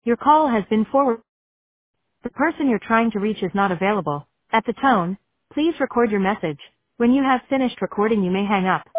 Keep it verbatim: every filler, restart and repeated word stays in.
Your call has been forwarded. The person you're trying to reach is not available. At the tone, please record your message. When you have finished recording, you may hang up.